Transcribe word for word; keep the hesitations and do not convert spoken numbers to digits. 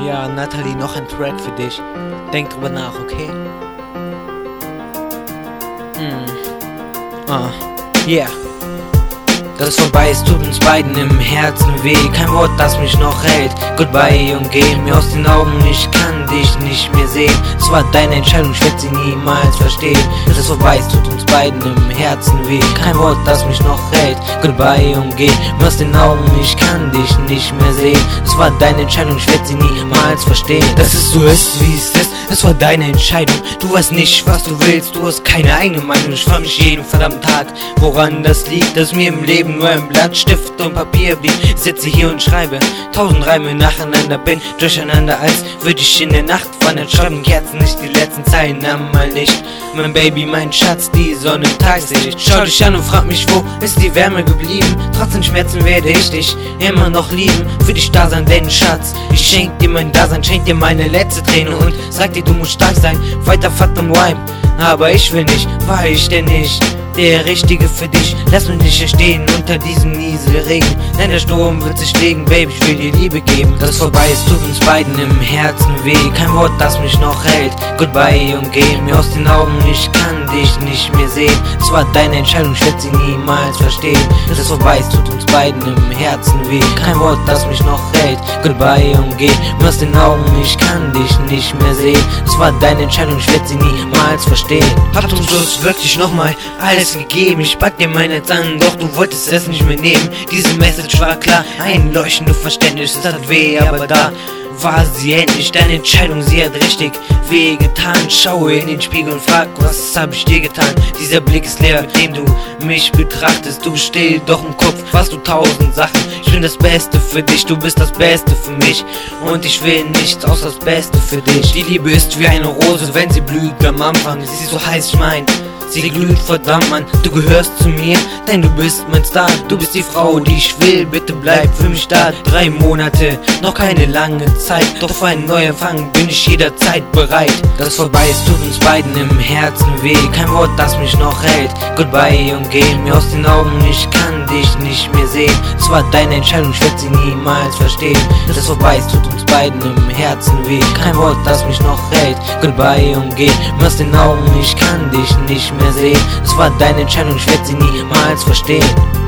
Ja, Nathalie, noch ein Track für dich. Denk drüber nach, okay? Mm. Ah, yeah. Das vorbei ist, tut uns beiden im Herzen weh. Kein Wort, das mich noch hält. Goodbye und geh mir aus den Augen. Ich kann dich nicht mehr sehen. Es war deine Entscheidung, ich werd sie niemals verstehen. Das vorbei ist, tut uns beiden im Herzen weh. Kein Wort, das mich noch hält. Goodbye und geh mir aus den Augen. Ich kann dich nicht mehr sehen. Es war deine Entscheidung, ich werd sie niemals verstehen. Dass es so ist, wie es ist, es war deine Entscheidung. Du weißt nicht, was du willst, du hast keine eigene Meinung. Ich frag mich jeden verdammten Tag, woran das liegt, dass mir im Leben nur ein Blatt, Stift und Papier blieb. Sitze hier und schreibe tausend Reime nacheinander, bin durcheinander, als würde ich in der Nacht wandern. Schreiben Kerzen nicht die letzten Zeilen, einmal nicht. Mein Baby, mein Schatz, die Sonne im Tageslicht. Schau dich an und frag mich, wo ist die Wärme geblieben? Trotz den Schmerzen werde ich dich immer noch lieben. Für dich da sein, denn Schatz, ich schenk dir mein Dasein, schenk dir meine letzte Träne und sag dir, du musst stark sein. Weiter Fahrt und Rhyme, aber ich will nicht, war ich denn nicht der Richtige für dich? Lass mich nicht hier stehen unter diesem Nieselregen. Nein, der Sturm wird sich legen, Baby, ich will dir Liebe geben. Dass es vorbei ist, tut uns beiden im Herzen weh. Kein Wort, das mich noch hält. Goodbye und geh mir aus den Augen. Ich kann dich nicht mehr sehen. Es war deine Entscheidung, ich werd sie niemals verstehen. Dass es vorbei ist, tut uns beiden im Herzen weh. Kein Wort, das mich noch hält. Goodbye und geh mir aus den Augen. Ich kann dich nicht mehr sehen. Es war deine Entscheidung, ich werd sie niemals verstehen. Hab zum Schluss wirklich nochmal alles gegeben, ich pack dir meine Zahn, doch du wolltest es nicht mehr nehmen. Diese Message war klar, ein leuchtendes Verständnis, es hat weh, aber da war sie endlich. Deine Entscheidung, sie hat richtig weh getan. Schaue in den Spiegel und frag, was hab ich dir getan? Dieser Blick ist leer, mit dem du mich betrachtest. Du bist still, doch im Kopf warst du tausend Sachen. Ich bin das Beste für dich, du bist das Beste für mich. Und ich will nichts außer das Beste für dich. Die Liebe ist wie eine Rose, wenn sie blüht am Anfang. Sie ist so heiß, ich mein, sie glüht, verdammt Mann, du gehörst zu mir, denn du bist mein Star. Du bist die Frau, die ich will, bitte bleib für mich da. Drei Monate, noch keine lange Zeit, doch für einen Neuanfang bin ich jederzeit bereit. Das vorbei ist, tut uns beiden im Herzen weh. Kein Wort, das mich noch hält. Goodbye und geh mir aus den Augen. Ich kann dich nicht mehr sehen. Es war deine Entscheidung, ich werd sie niemals verstehen. Das vorbei ist, tut uns beiden im Herzen weh. Kein Wort, das mich noch hält. Goodbye und geh mir aus den Augen. Ich kann dich nicht mehr sehen. Es war deine Entscheidung, ich werd sie niemals verstehen.